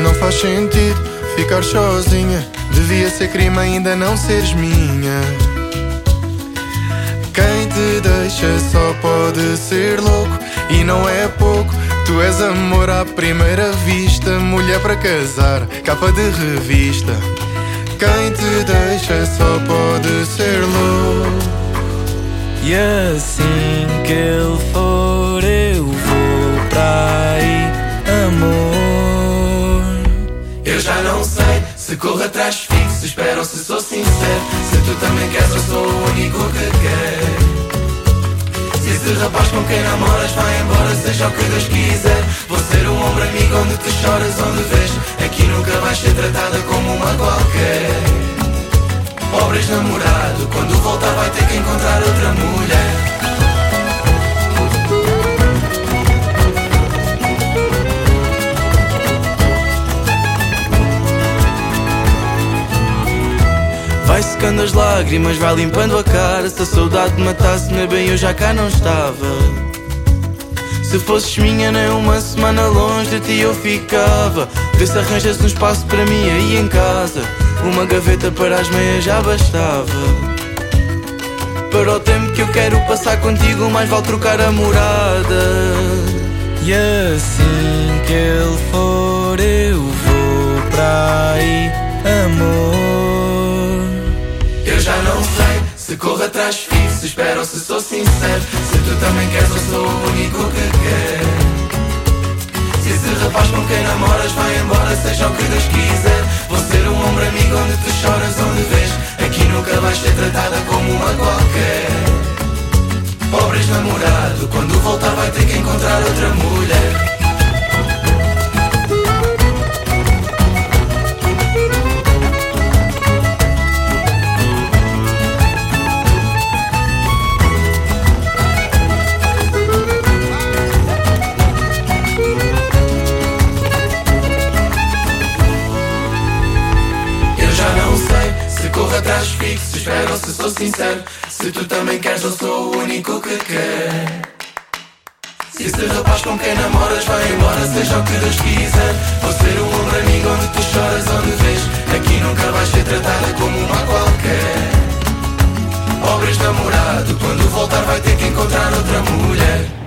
Não faz sentido ficar sozinha, devia ser crime ainda não seres minha. Quem te deixa só pode ser louco, e não é pouco. Tu és amor à primeira vista, mulher para casar, capa de revista. Quem te deixa só pode ser louco. E assim que ele for eu vou pra aí, amor. Eu já não sei se corro atrás fixo, se espero ou se sou sincero. Se tu também queres eu sou o único que quer. Se esse rapaz com quem namoras vai embora, seja o que Deus quiser. Vou ser um ombro amigo onde tu choras, onde vês. Aqui nunca vais ser tratada como uma qualquer. Pobre ex-namorado, quando voltar vai ter que encontrar outra mulher. Vai secando as lágrimas, vai limpando a cara. Se a saudade matasse-me bem eu já cá não estava. Se fosses minha nem uma semana longe de ti eu ficava. Vê se arranjas um espaço para mim aí em casa. Uma gaveta para as meias já bastava. Para o tempo que eu quero passar contigo, mais vale trocar a morada. E assim que ele for eu vou para aí, amor. Eu já não sei se corro atrás fixo, se espero ou se sou sincero. Se tu também queres eu sou o único que quer. Se esse rapaz com quem namoras vai embora, seja o que Deus quiser. Vou ser um ombro amigo onde tu choras, onde vês. Aqui nunca vais ser tratada como uma qualquer. Pobre ex-namorado, quando voltar vai ter que encontrar outra mulher. Corro atrás fixo, se espero ou se sou sincero. Se tu também queres eu sou o único que quer. Se esse rapaz com quem namoras vai embora, seja o que Deus quiser. Vou ser um ombro amigo onde tu choras, onde vês. Aqui nunca vais ser tratada como uma qualquer. Pobre ex-namorado, quando voltar vai ter que encontrar outra mulher.